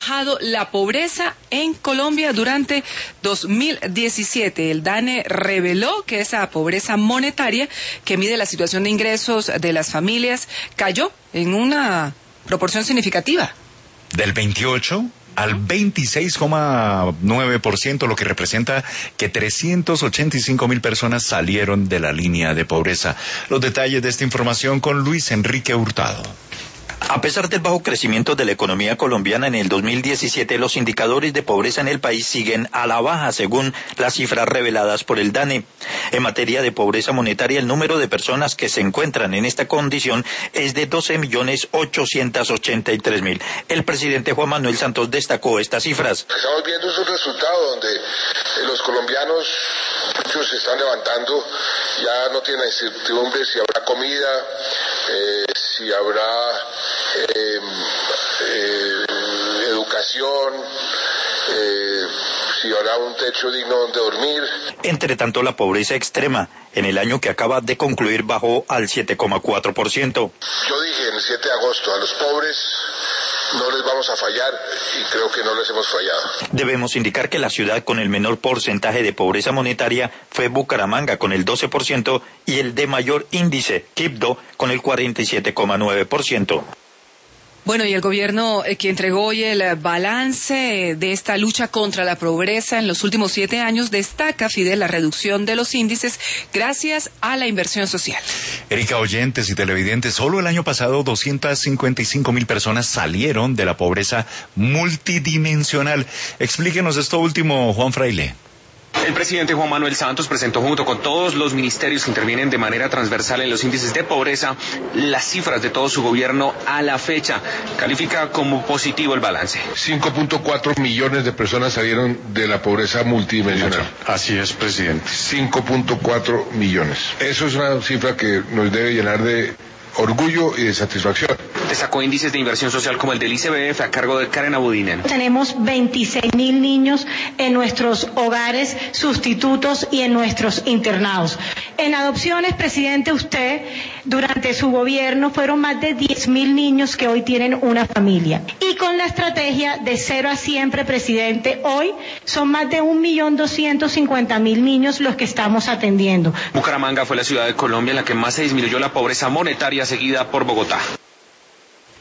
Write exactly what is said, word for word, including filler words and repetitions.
bajado la pobreza en Colombia durante dos mil diecisiete. El DANE reveló que esa pobreza monetaria que mide la situación de ingresos de las familias cayó en una proporción significativa. Del veintiocho al veintiséis coma nueve por ciento, lo que representa que trescientos ochenta y cinco mil personas salieron de la línea de pobreza. Los detalles de esta información con Luis Enrique Hurtado. A pesar del bajo crecimiento de la economía colombiana en el dos mil diecisiete, los indicadores de pobreza en el país siguen a la baja, según las cifras reveladas por el DANE. En materia de pobreza monetaria, el número de personas que se encuentran en esta condición es de doce millones ochocientos ochenta y tres mil. El presidente Juan Manuel Santos destacó estas cifras. Estamos viendo esos resultados donde eh, los colombianos, muchos se están levantando, ya no tienen incertidumbre si habrá comida, eh, si habrá Eh, eh, educación, eh, si habrá un techo digno donde dormir. Entre tanto, la pobreza extrema en el año que acaba de concluir bajó al siete coma cuatro por ciento. Yo dije el siete de agosto, a los pobres no les vamos a fallar y creo que no les hemos fallado. Debemos indicar que la ciudad con el menor porcentaje de pobreza monetaria fue Bucaramanga con el doce por ciento y el de mayor índice, Quibdó, con el cuarenta y siete coma nueve por ciento. Bueno, y el gobierno eh, que entregó hoy el balance de esta lucha contra la pobreza en los últimos siete años, destaca, Fidel, la reducción de los índices gracias a la inversión social. Erika, oyentes y televidentes, solo el año pasado doscientas cincuenta y cinco mil personas salieron de la pobreza multidimensional. Explíquenos esto último, Juan Fraile. El presidente Juan Manuel Santos presentó junto con todos los ministerios que intervienen de manera transversal en los índices de pobreza las cifras de todo su gobierno a la fecha. Califica como positivo el balance. cinco punto cuatro millones de personas salieron de la pobreza multidimensional. Así es, presidente. cinco punto cuatro millones. Eso es una cifra que nos debe llenar de orgullo y de satisfacción. Destacó índices de inversión social como el del I C B F a cargo de Karen Abudinen. Tenemos veintiséis mil niños en nuestros hogares sustitutos y en nuestros internados. En adopciones, presidente, usted, durante su gobierno, fueron más de diez mil niños que hoy tienen una familia. Y con la estrategia de cero a siempre, presidente, hoy son más de un millón doscientos cincuenta mil niños los que estamos atendiendo. Bucaramanga fue la ciudad de Colombia en la que más se disminuyó la pobreza monetaria, seguida por Bogotá.